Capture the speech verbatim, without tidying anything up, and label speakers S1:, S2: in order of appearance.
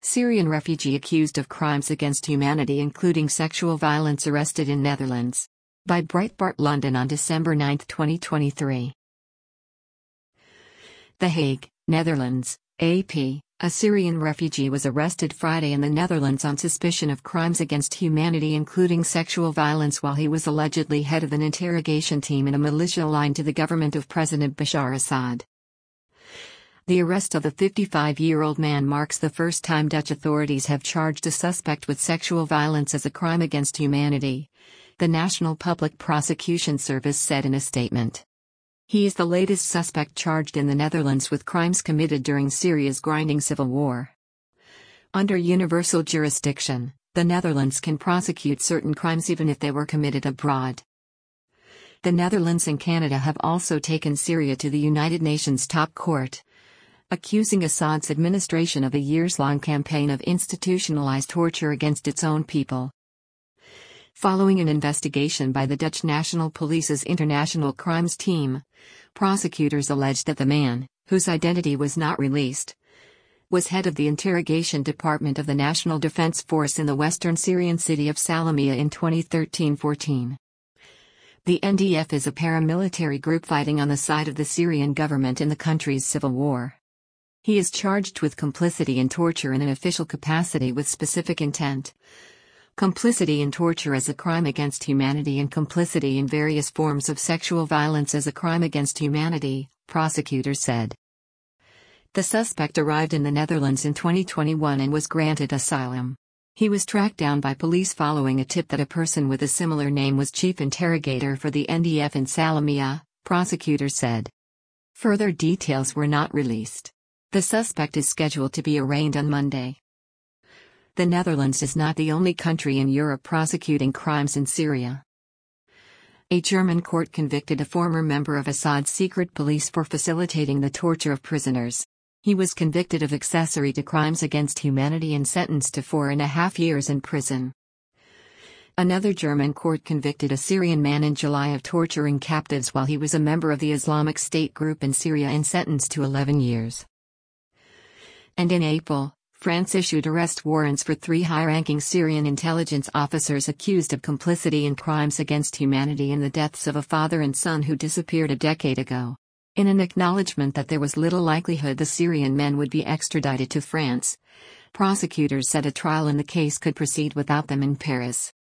S1: Syrian refugee accused of crimes against humanity including sexual violence arrested in Netherlands. By Breitbart London on December ninth twenty twenty-three. The Hague, Netherlands, A P. A Syrian refugee was arrested Friday in the Netherlands on suspicion of crimes against humanity including sexual violence while he was allegedly head of an interrogation team in a militia aligned to the government of President Bashar Assad. The arrest of the fifty-five-year-old man marks the first time Dutch authorities have charged a suspect with sexual violence as a crime against humanity, the National Public Prosecution Service said in a statement. He is the latest suspect charged in the Netherlands with crimes committed during Syria's grinding civil war. Under universal jurisdiction, the Netherlands can prosecute certain crimes even if they were committed abroad. The Netherlands and Canada have also taken Syria to the United Nations top court, accusing Assad's administration of a years-long campaign of institutionalized torture against its own people. Following an investigation by the Dutch National Police's International Crimes Team, prosecutors alleged that the man, whose identity was not released, was head of the interrogation department of the National Defense Force in the western Syrian city of Salamiyah in twenty thirteen fourteen. The N D F is a paramilitary group fighting on the side of the Syrian government in the country's civil war. He is charged with complicity in torture in an official capacity with specific intent, complicity in torture as a crime against humanity and complicity in various forms of sexual violence as a crime against humanity, prosecutors said. The suspect arrived in the Netherlands in twenty twenty-one and was granted asylum. He was tracked down by police following a tip that a person with a similar name was chief interrogator for the N D F in Salamiyah, prosecutors said. Further details were not released. The suspect is scheduled to be arraigned on Monday. The Netherlands is not the only country in Europe prosecuting crimes in Syria. A German court convicted a former member of Assad's secret police for facilitating the torture of prisoners. He was convicted of accessory to crimes against humanity and sentenced to four and a half years in prison. Another German court convicted a Syrian man in July of torturing captives while he was a member of the Islamic State group in Syria and sentenced to eleven years. And in April, France issued arrest warrants for three high-ranking Syrian intelligence officers accused of complicity in crimes against humanity in the deaths of a father and son who disappeared a decade ago. In an acknowledgement that there was little likelihood the Syrian men would be extradited to France, prosecutors said a trial in the case could proceed without them in Paris.